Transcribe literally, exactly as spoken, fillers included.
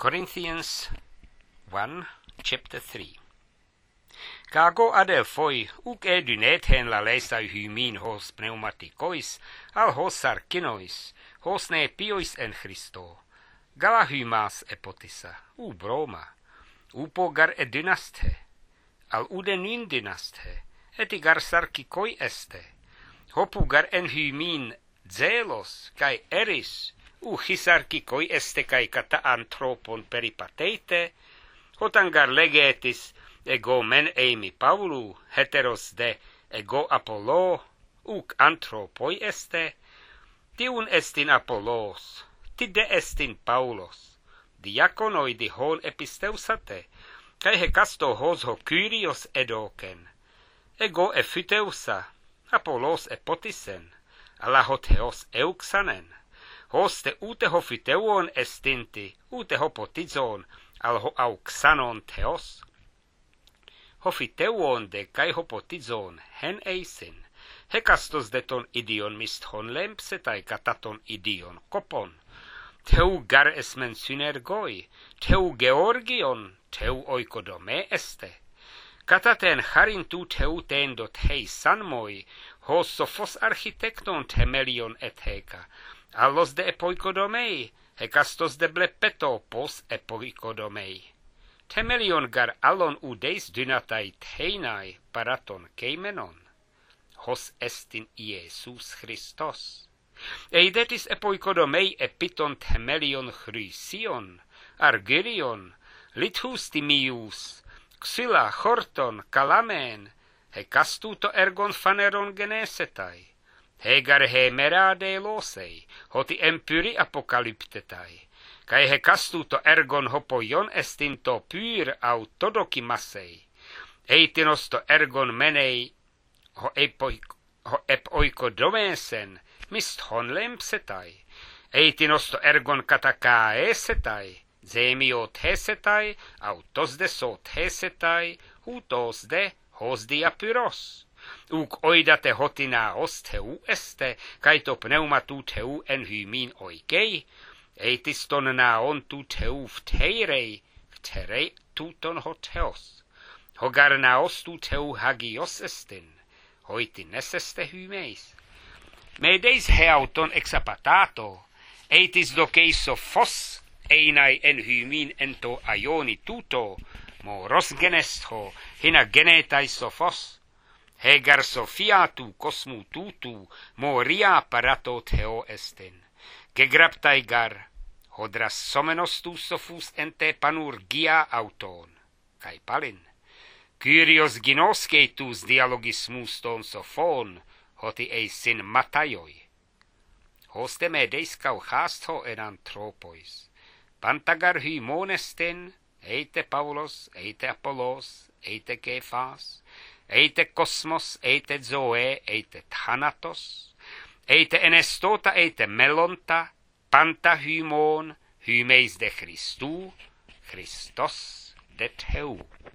Corinthians one, chapter three. Kago adelphoi, uk edunethen la lesa hymin hos pneumatikois, al hos sarkinois, hos ne piois en Christo. Gala hymas epotisa, u broma, upo gar edynasthe, al udenin dynasthe, etigar sarkikoi este, hopu gar en hymin zelos, kai eris, u hisarkikoi este kai kata anthropon peripateite, hotangar legetis, ego men eimi Paulu, heteros de ego Apollo, uk anthropoi este, tiun estin Apollos, tide estin Paulos, diakonoi di hon episteusate, kai hekasto hos ho Kyrios edoken, ego efyteusa, Apollos epotisen, ala ho theos euxanen, hos te ute ho fyteuon estinti, ute ho potizon, al ho auxanon theos, hofiteuon de kai hopotizon hen eisin, hekastos de ton idion misthon lempsetai kataton idion kopon, teu gar esmen synergoi, teu georgion, teu oikodome este, kataten harintu teu tendot hei sanmoi, hos sophos architekton temelion et heka, allos de epoikodomei, hekastos de blepeto pos epoikodomei. Temelion gar allon udeis dynatai teinai paraton keimenon, hos estin Iesus Christos. Eidetis epoikodomei epiton temelion chrysion, argyrion, lithus timius, xyla chorton kalamen, hekastuto ergon faneron genesetai, hegar hemera de losei, hoti empyri apokalyptetai, kai hekastuto ergon hopoion estinto pyr au todokimasei, eitinosto ergon menei ho, epoik, ho epoikodomesen misthon lempsetai, eitinosto ergon katakaesetai, zemiot hesetai, autos de sot hesetai, hutos de hos diapyros, uk oidate hotina osteu este, kaito pneumatu teu en hymin oikei, eitiston naon tu teu pteirei, pterei tuton hoteos, hogar naos tu teu hagios estin, hoitines este hymeis. Medeis heauton exapatato, eitis doceiso fos, einai en hymin ento aioni tuto, moros genestho, hina genetai sophos, hegar sophiatu cosmu tutu, moria parato theo estin, gegraptai gar, hodras somenos tu sophus ente panurgia auton, kai palin, Kyrios ginoskeitus dialogismus ton sophon, hoti eisin mataioi. Hoste medeis kauchastho en anthropois, pantagar hymonestin, eite Paulos, eite Apollos, eite Kephas, eite Kosmos, eite Zoe, eite Thanatos, eite Enestota, eite Melonta, panta hymon, hymeis de Christu, Christos de Theu.